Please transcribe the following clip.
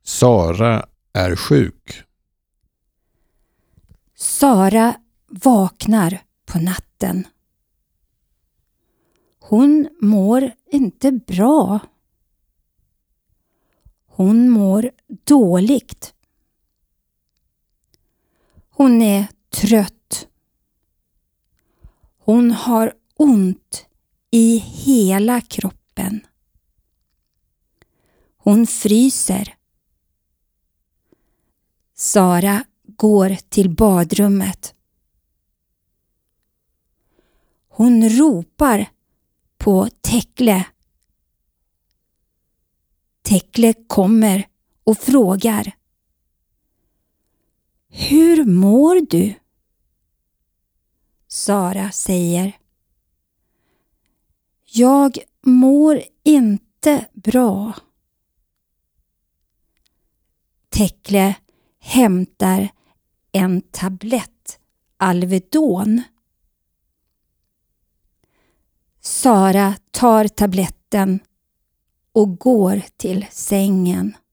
Sara är sjuk. Sara vaknar på natten. Hon mår inte bra. Hon mår dåligt. Hon är trött. Hon har ont i hela kroppen. Hon fryser. Sara går till badrummet. Hon ropar på Tekle. Tekle kommer och frågar: Hur mår du? Sara säger: Jag mår inte bra. Tekle hämtar en tablett Alvedon. Sara tar tabletten och går till sängen.